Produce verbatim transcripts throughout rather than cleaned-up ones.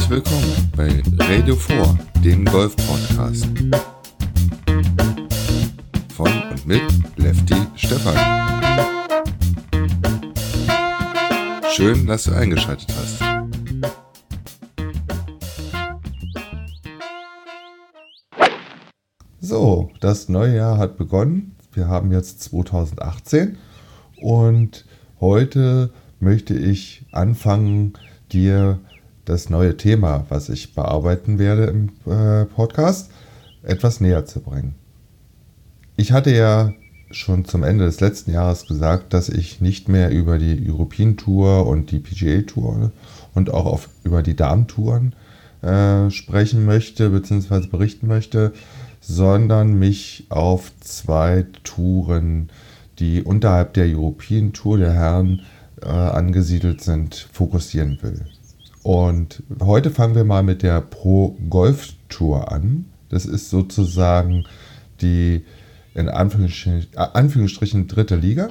willkommen bei Radio vier, dem Golf-Podcast. Von und mit Lefty Stefan. Schön, dass du eingeschaltet hast. So, das neue Jahr hat begonnen. Wir haben jetzt zweitausendachtzehn und heute möchte ich anfangen, dir das neue Thema, was ich bearbeiten werde im äh, Podcast, etwas näher zu bringen. Ich hatte ja schon zum Ende des letzten Jahres gesagt, dass ich nicht mehr über die European Tour und die P G A Tour und auch auf, über die Damentouren äh, sprechen möchte bzw. berichten möchte, sondern mich auf zwei Touren, die unterhalb der European Tour der Herren äh, angesiedelt sind, fokussieren will. Und heute fangen wir mal mit der Pro Golf Tour an. Das ist sozusagen die in Anführungsstrichen, Anführungsstrichen dritte Liga.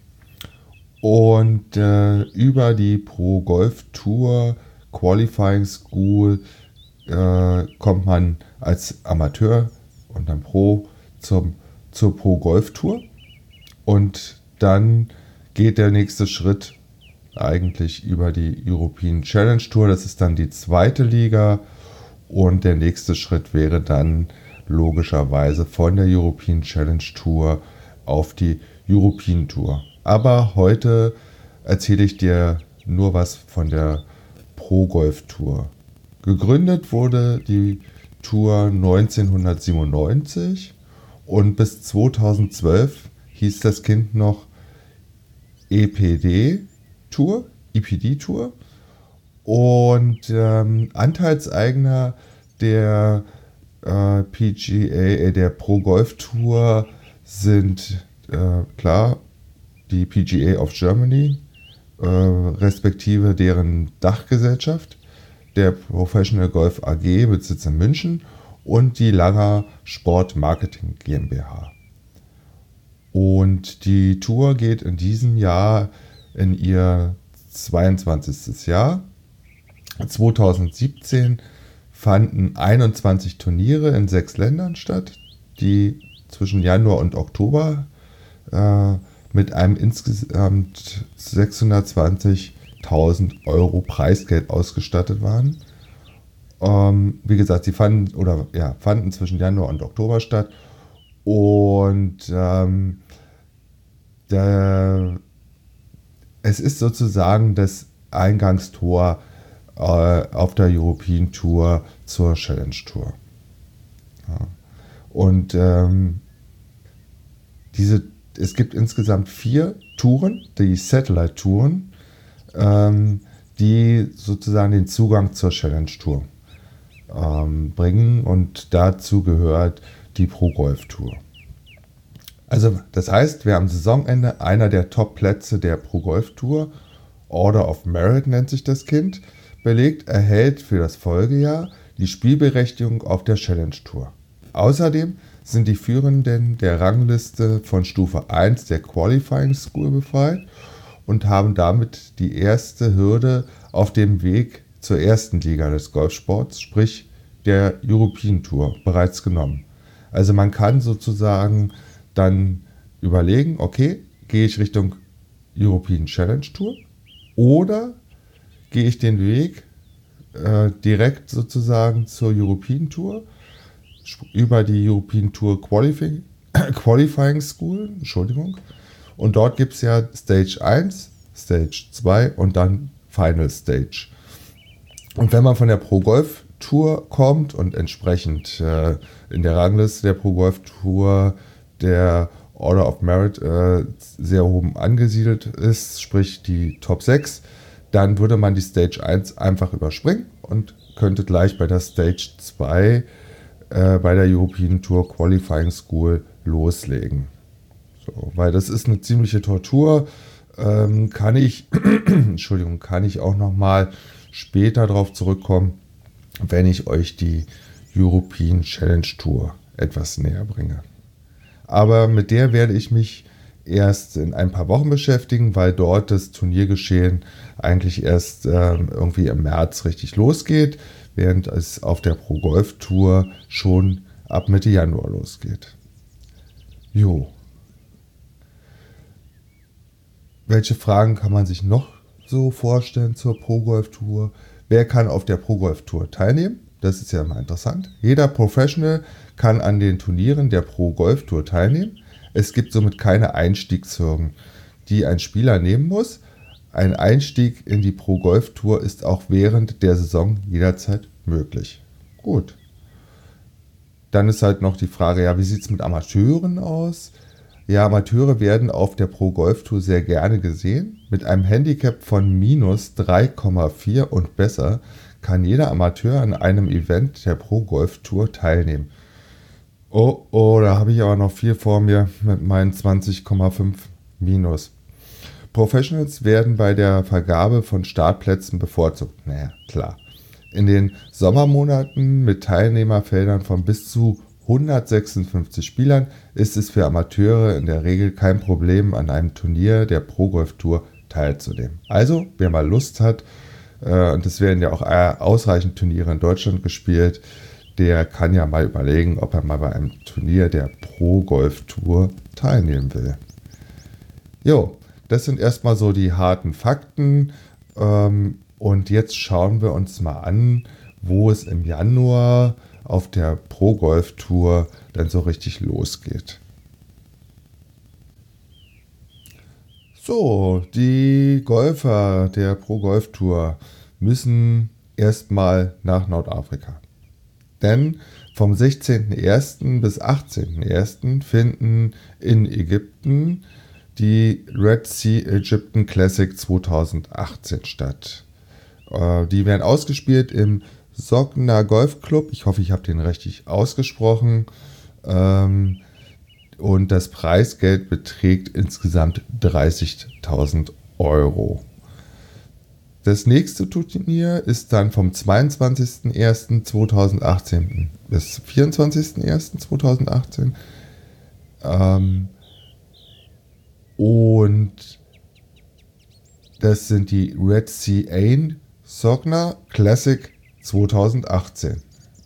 Und äh, über die Pro Golf Tour Qualifying School äh, kommt man als Amateur und dann Pro zum, zur Pro Golf Tour. Und dann geht der nächste Schritt eigentlich über die European Challenge Tour. Das ist dann die zweite Liga. Und der nächste Schritt wäre dann logischerweise von der European Challenge Tour auf die European Tour. Aber heute erzähle ich dir nur was von der Pro Golf Tour. Gegründet wurde die Tour neunzehnhundertsiebenundneunzig und bis zweitausendzwölf hieß das Kind noch E P D Tour, E P D Tour. Und ähm, Anteilseigner der äh, P G A, äh, der Pro Golf Tour sind äh, klar die P G A of Germany, äh, respektive deren Dachgesellschaft, der Professional Golf A G mit Sitz in München und die Langer Sport Marketing GmbH. Und die Tour geht in diesem Jahr in ihr zweiundzwanzigstes Jahr. zweitausendsiebzehn fanden einundzwanzig Turniere in sechs Ländern statt, die zwischen Januar und Oktober äh, mit einem insgesamt sechshundertzwanzigtausend Euro Preisgeld ausgestattet waren. Ähm, wie gesagt, sie fanden, oder, ja, fanden zwischen Januar und Oktober statt. Und ähm, der, es ist sozusagen das Eingangstor äh, auf der European Tour zur Challenge Tour. Ja. Und ähm, diese, es gibt insgesamt vier Touren, die Satellite-Touren, ähm, die sozusagen den Zugang zur Challenge Tour ähm, bringen, und dazu gehört die Pro Golf Tour. Also das heißt, wer am Saisonende einer der Top-Plätze der Pro Golf Tour, Order of Merit nennt sich das Kind, belegt, erhält für das Folgejahr die Spielberechtigung auf der Challenge Tour. Außerdem sind die Führenden der Rangliste von Stufe eins der Qualifying School befreit und haben damit die erste Hürde auf dem Weg zur ersten Liga des Golfsports, sprich der European Tour, bereits genommen. Also man kann sozusagen dann überlegen, okay, gehe ich Richtung European Challenge Tour oder gehe ich den Weg äh, direkt sozusagen zur European Tour über die European Tour Qualifying, Qualifying School, Entschuldigung. Und dort gibt es ja Stage eins, Stage zwei und dann Final Stage. Und wenn man von der Pro Golf Tour kommt und entsprechend äh, in der Rangliste der Pro Golf Tour der Order of Merit äh, sehr oben angesiedelt ist, sprich die Top sechs, dann würde man die Stage eins einfach überspringen und könnte gleich bei der Stage zwei äh, bei der European Tour Qualifying School loslegen. So, weil das ist eine ziemliche Tortur, ähm, kann ich, Entschuldigung, kann ich auch nochmal später darauf zurückkommen, wenn ich euch die European Challenge Tour etwas näher bringe. Aber mit der werde ich mich erst in ein paar Wochen beschäftigen, weil dort das Turniergeschehen eigentlich erst äh, irgendwie im März richtig losgeht. während es auf der Pro Golf Tour schon ab Mitte Januar losgeht. Jo. Welche Fragen kann man sich noch so vorstellen zur Pro Golf Tour? Wer kann auf der Pro Golf Tour teilnehmen? Das ist ja mal interessant. Jeder Professional kann an den Turnieren der Pro Golf Tour teilnehmen. Es gibt somit keine Einstiegshürden, die ein Spieler nehmen muss. Ein Einstieg in die Pro Golf Tour ist auch während der Saison jederzeit möglich. Gut. Dann ist halt noch die Frage, ja, wie sieht es mit Amateuren aus? Ja, Amateure werden auf der Pro Golf Tour sehr gerne gesehen. Mit einem Handicap von minus drei Komma vier und besser kann jeder Amateur an einem Event der Pro Golf Tour teilnehmen. Oh, oh, da habe ich aber noch viel vor mir mit meinen zwanzig Komma fünf minus. Professionals werden bei der Vergabe von Startplätzen bevorzugt. Naja, klar. In den Sommermonaten mit Teilnehmerfeldern von bis zu hundertsechsundfünfzig Spielern ist es für Amateure in der Regel kein Problem, an einem Turnier der Pro Golf Tour teilzunehmen. Also, wer mal Lust hat, äh, und es werden ja auch ausreichend Turniere in Deutschland gespielt, der kann ja mal überlegen, ob er mal bei einem Turnier der Pro Golf Tour teilnehmen will. Jo, das sind erstmal so die harten Fakten. Ähm, und jetzt schauen wir uns mal an, wo es im Januar auf der Pro Golf Tour dann so richtig losgeht. So, die Golfer der Pro Golf Tour müssen erstmal nach Nordafrika. Denn vom sechzehnten ersten bis achtzehnten ersten finden in Ägypten die Red Sea Egyptian Classic zweitausendachtzehn statt. Äh, die werden ausgespielt im Sogna Golf Club. Ich hoffe, ich habe den richtig ausgesprochen. Ähm, und das Preisgeld beträgt insgesamt dreißigtausend Euro. Das nächste Turnier ist dann vom zweiundzwanzigsten ersten zweitausendachtzehn bis vierundzwanzigsten ersten zweitausendachtzehn. Ähm, und das sind die Red Sea Ain Sogna Classic zweitausendachtzehn.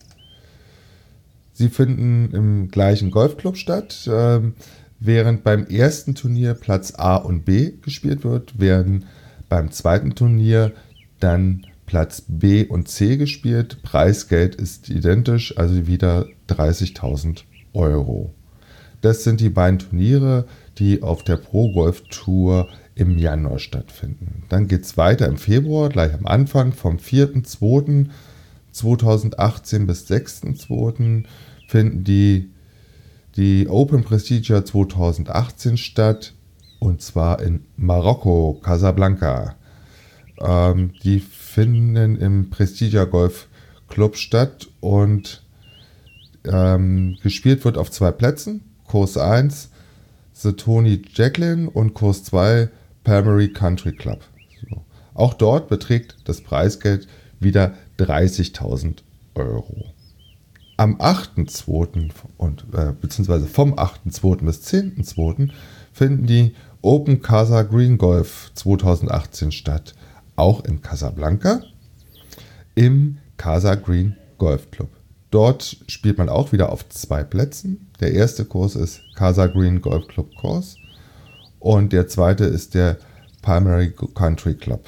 Sie finden im gleichen Golfclub statt. Ähm, während beim ersten Turnier Platz A und B gespielt wird, werden beim zweiten Turnier dann Platz B und C gespielt. Preisgeld ist identisch, also wieder dreißigtausend Euro. Das sind die beiden Turniere, die auf der Pro Golf Tour im Januar stattfinden. Dann geht es weiter im Februar, gleich am Anfang, vom vierten zweiten zweitausendachtzehn bis sechsten zweiten finden die, die Open Prestige zweitausendachtzehn statt, und zwar in Marokko, Casablanca. Ähm, die finden im Prestige Golf Club statt und ähm, gespielt wird auf zwei Plätzen. Kurs eins, The Tony Jacklin, und Kurs zwei, Palmery Country Club. So. Auch dort beträgt das Preisgeld wieder dreißigtausend Euro. Am achten zweiten und äh, beziehungsweise vom achten zweiten bis zehnten zweiten finden die Open Casa Green Golf zweitausendachtzehn statt, auch in Casablanca, im Casa Green Golf Club. Dort spielt man auch wieder auf zwei Plätzen. Der erste Kurs ist Casa Green Golf Club Kurs und der zweite ist der Palmery Country Club.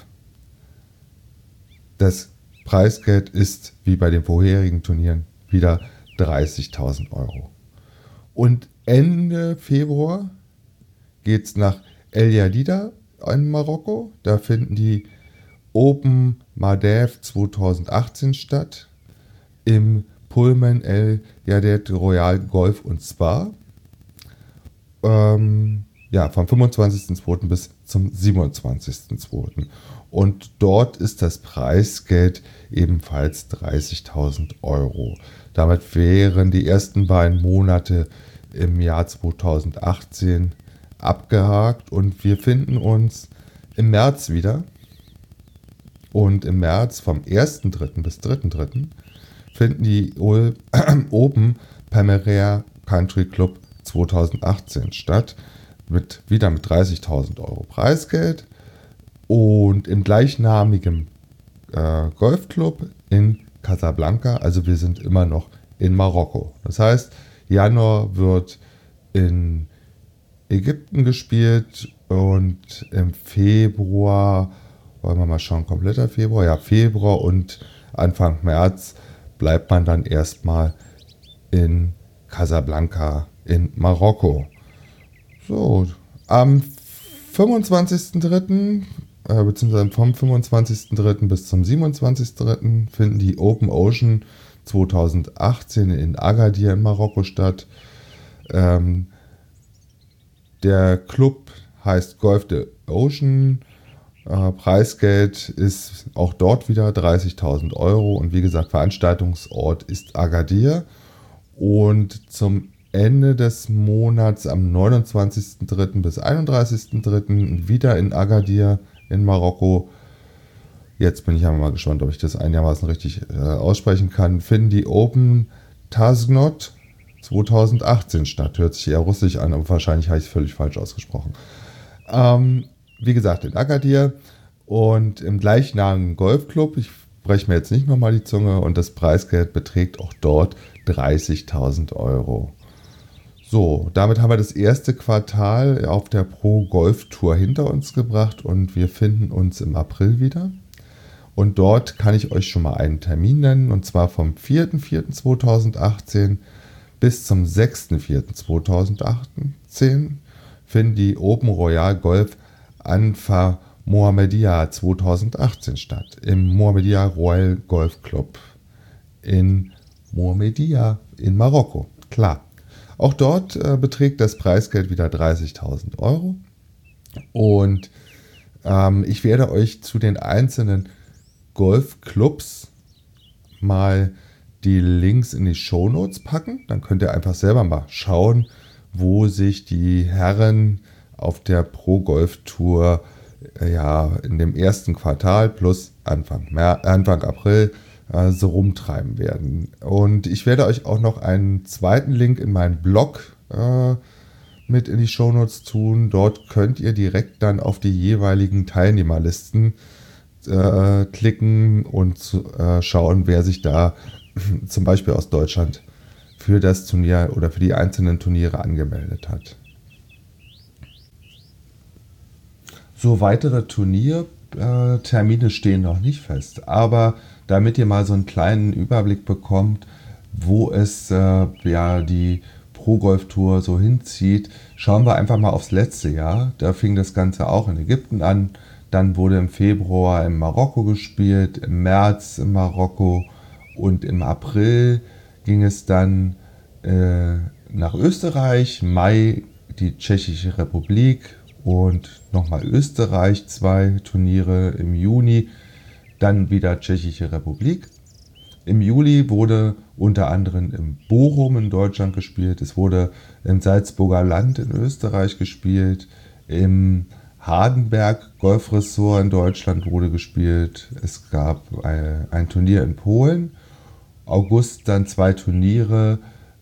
Das Preisgeld ist, wie bei den vorherigen Turnieren, wieder dreißigtausend Euro. Und Ende Februar geht es nach El Jadida in Marokko. Da finden die Open Madef zweitausendachtzehn statt, im Pullman El Jaded Royal Golf und Spa. Ähm, ja, vom fünfundzwanzigsten zweiten bis zum siebenundzwanzigsten zweiten Und dort ist das Preisgeld ebenfalls dreißigtausend Euro. Damit wären die ersten beiden Monate im Jahr zweitausendachtzehn abgehakt und wir finden uns im März wieder. Und im März vom ersten dritten bis dritten dritten finden die Open Palmeria Country Club zweitausendachtzehn statt, mit, wieder mit dreißigtausend Euro Preisgeld, und im gleichnamigen äh, Golfclub in Casablanca, also wir sind immer noch in Marokko. Das heißt, Januar wird in Ägypten gespielt und im Februar, wollen wir mal schauen, kompletter Februar, ja, Februar und Anfang März bleibt man dann erstmal in Casablanca in Marokko. So, am fünfundzwanzigsten dritten äh, beziehungsweise vom fünfundzwanzigsten dritten bis zum siebenundzwanzigsten dritten finden die Open Ocean zweitausendachtzehn in Agadir in Marokko statt. Ähm, der Club heißt Golf the Ocean. Äh, Preisgeld ist auch dort wieder dreißigtausend Euro und wie gesagt, Veranstaltungsort ist Agadir. Und zum Ende des Monats am neunundzwanzigsten dritten bis einunddreißigsten dritten wieder in Agadir in Marokko. Jetzt bin ich aber mal gespannt, ob ich das einigermaßen richtig äh, aussprechen kann. Finden die Open Tasnot zweitausendachtzehn statt. Hört sich eher russisch an, aber wahrscheinlich habe ich es völlig falsch ausgesprochen. Ähm, wie gesagt, in Agadir und im gleichnamigen Golfclub. Ich breche mir jetzt nicht nochmal die Zunge und das Preisgeld beträgt auch dort dreißigtausend Euro. So, damit haben wir das erste Quartal auf der Pro Golf Tour hinter uns gebracht und wir finden uns im April wieder. Und dort kann ich euch schon mal einen Termin nennen, und zwar vom vierten vierten zweitausendachtzehn bis zum sechsten vierten zweitausendachtzehn finden die Open Royal Golf Anfa Mohammedia zweitausendachtzehn statt. Im Mohammedia Royal Golf Club in Mohammedia in Marokko. Klar. Auch dort äh, beträgt das Preisgeld wieder dreißigtausend Euro. Und ähm, ich werde euch zu den einzelnen Golfclubs mal die Links in die Shownotes packen. Dann könnt ihr einfach selber mal schauen, wo sich die Herren auf der Pro Golf Tour äh, ja, in dem ersten Quartal plus Anfang, März, Anfang April äh, so rumtreiben werden. Und ich werde euch auch noch einen zweiten Link in meinen Blog äh, mit in die Shownotes tun. Dort könnt ihr direkt dann auf die jeweiligen Teilnehmerlisten äh, klicken und zu, äh, schauen, wer sich da zum Beispiel aus Deutschland für das Turnier oder für die einzelnen Turniere angemeldet hat. So, weitere Turniertermine stehen noch nicht fest, aber damit ihr mal so einen kleinen Überblick bekommt, wo es äh, ja die Pro Golf Tour so hinzieht, schauen wir einfach mal aufs letzte Jahr. Da fing das Ganze auch in Ägypten an, dann wurde im Februar in Marokko gespielt, im März in Marokko und im April ging es dann äh, nach Österreich, Mai die Tschechische Republik und nochmal Österreich, zwei Turniere im Juni, dann wieder Tschechische Republik. Im Juli wurde unter anderem im Bochum in Deutschland gespielt, es wurde im Salzburger Land in Österreich gespielt, im Hardenberg Golfressort in Deutschland wurde gespielt, es gab ein, ein Turnier in Polen, August dann zwei Turniere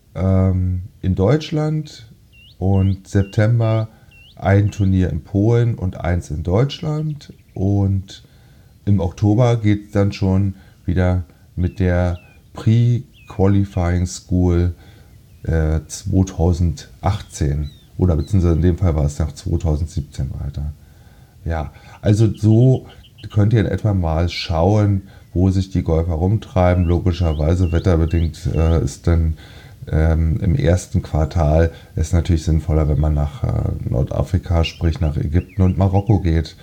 ähm, in Deutschland und September ein Turnier in Polen und eins in Deutschland und im Oktober geht es dann schon wieder mit der Pre-Qualifying School äh, zweitausendachtzehn oder beziehungsweise in dem Fall war es nach zweitausendsiebzehn weiter. Ja, also so könnt ihr in etwa mal schauen, wo sich die Golfer rumtreiben. Logischerweise wetterbedingt äh, ist dann ähm, im ersten Quartal es natürlich sinnvoller, wenn man nach äh, Nordafrika, sprich nach Ägypten und Marokko geht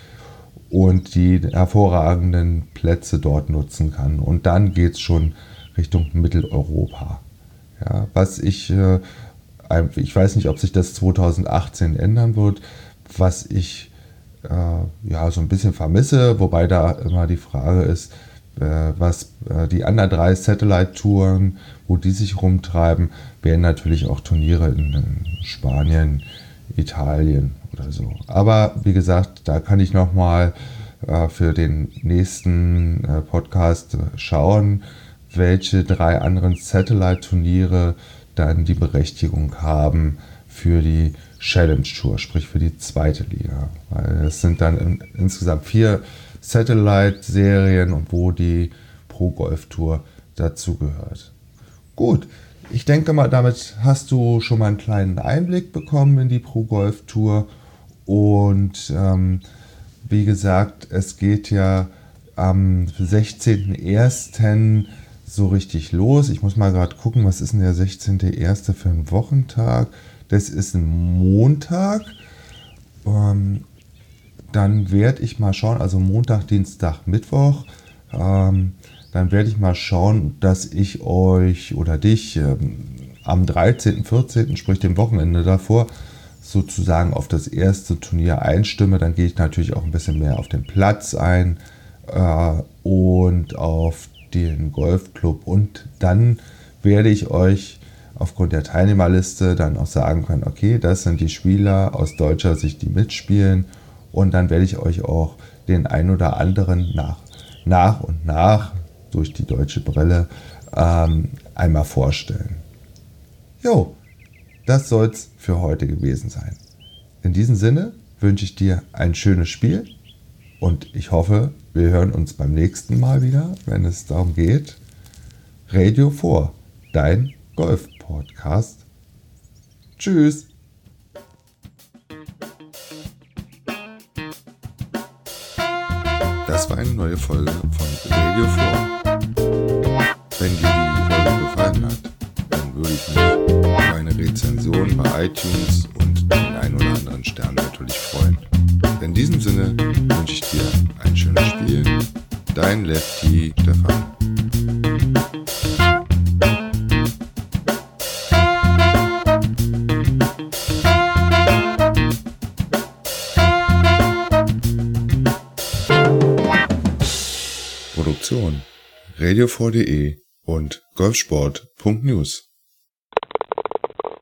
und die hervorragenden Plätze dort nutzen kann. Und dann geht es schon Richtung Mitteleuropa. Ja, was ich, äh, ich weiß nicht, ob sich das zweitausendachtzehn ändern wird, was ich äh, ja so ein bisschen vermisse, wobei da immer die Frage ist, äh, was äh, die anderen drei Satellite-Touren, wo die sich rumtreiben, wären natürlich auch Turniere in, in Spanien, Italien oder so. Aber wie gesagt, da kann ich nochmal äh, für den nächsten äh, Podcast schauen, welche drei anderen Satellite-Turniere dann die Berechtigung haben für die Challenge Tour, sprich für die zweite Liga. Weil es sind dann in, insgesamt vier Satellite-Serien und wo die Pro Golf Tour dazugehört. Gut, ich denke mal, damit hast du schon mal einen kleinen Einblick bekommen in die Pro Golf Tour. Und ähm, wie gesagt, es geht ja am sechzehnten ersten so richtig los. Ich muss mal gerade gucken, was ist denn der sechzehnte erste für ein Wochentag? Das ist ein Montag. Ähm, dann werde ich mal schauen, also Montag, Dienstag, Mittwoch. Ähm, dann werde ich mal schauen, dass ich euch oder dich ähm, am dreizehnten, vierzehnten, sprich dem Wochenende davor, sozusagen auf das erste Turnier einstimme. Dann gehe ich natürlich auch ein bisschen mehr auf den Platz ein äh, und auf den Golfclub. Und dann werde ich euch aufgrund der Teilnehmerliste dann auch sagen können, okay, das sind die Spieler aus deutscher Sicht, die mitspielen. Und dann werde ich euch auch den ein oder anderen nach, nach und nach durch die deutsche Brille ähm, einmal vorstellen. Jo, das soll es für heute gewesen sein. In diesem Sinne wünsche ich dir ein schönes Spiel und ich hoffe, wir hören uns beim nächsten Mal wieder, wenn es darum geht. Radio vier, dein Golf-Podcast. Tschüss! Das war eine neue Folge von Radio vier. Wenn dir die Folge gefallen hat, dann würde ich mich über eine Rezension bei iTunes und den ein oder anderen Stern natürlich freuen. In diesem Sinne wünsche ich dir ein schönes Spiel. Dein Lefty Stefan. Produktion Radio vier punkt de und golfsport punkt news